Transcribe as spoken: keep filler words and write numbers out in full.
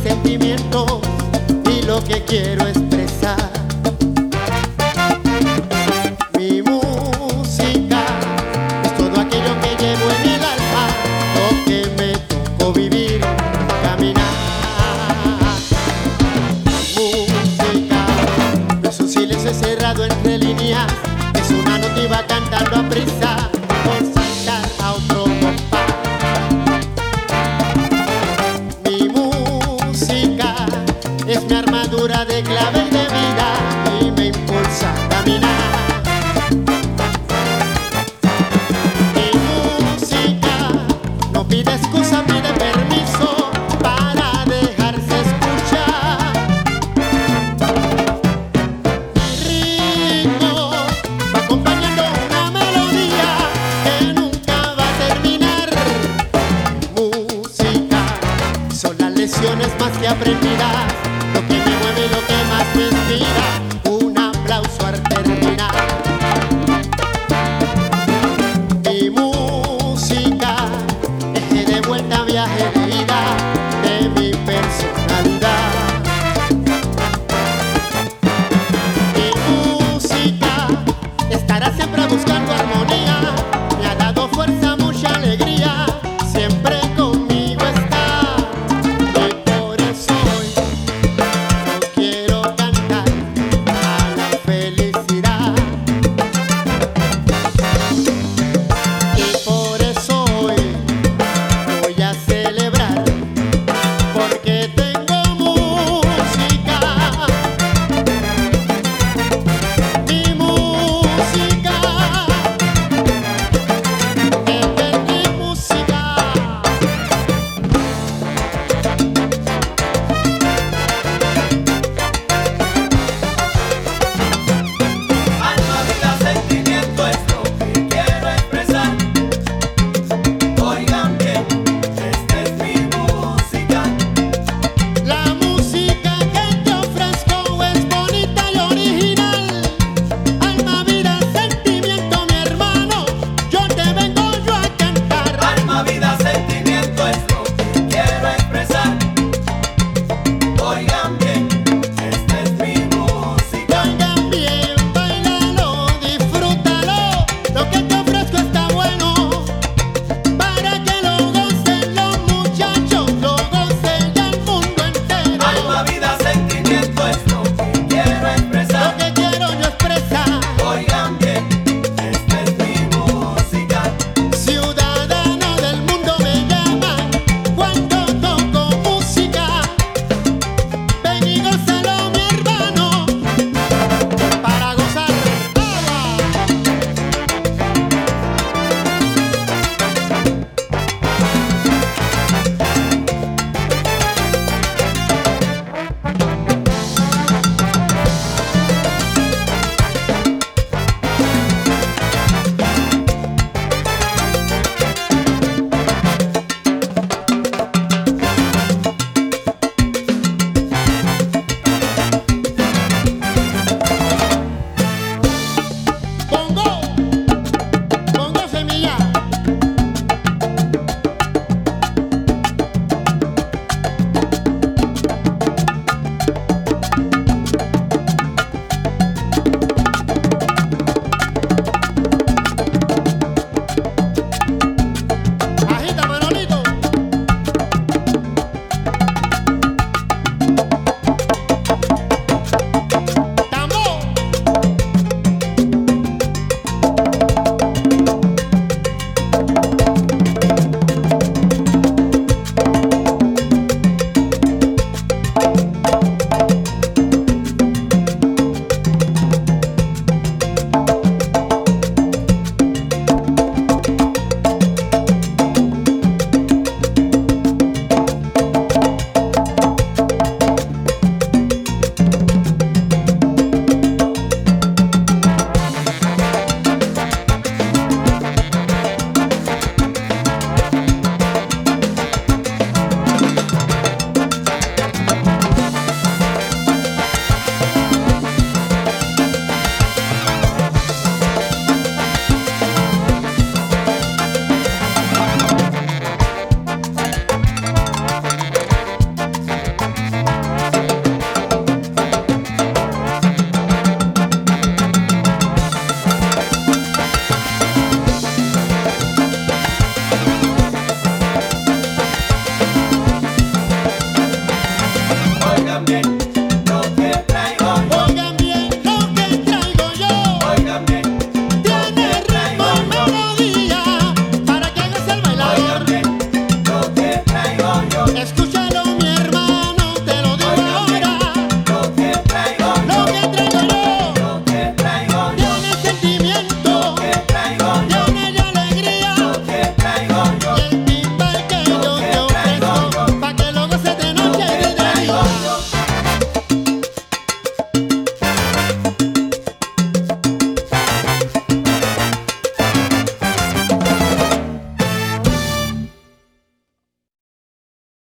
sentimientos y lo que quiero expresar. Mi música es todo aquello que llevo en el alma, lo que me tocó vivir, caminar. Música no es un silencio cerrado entre líneas, es una nota y va cantando a prisa por saltar a otro compás. Mi música es mi armadura de clave y de vida y me impulsa a caminar. Mi música no pide excusa, pide permiso para dejarse escuchar. Mi ritmo va acompañando una melodía que nunca va a terminar. Música son las lecciones más que aprendidas, lo que me mueve y lo que más me inspira. Un aplauso al terminar. Mi música eje de vuelta, viaje de ida de mi personalidad. Mi música estará siempre buscando armonía, me ha dado fuerza, mucha alegría, siempre conmigo está. Y por eso hoy yo quiero cantar también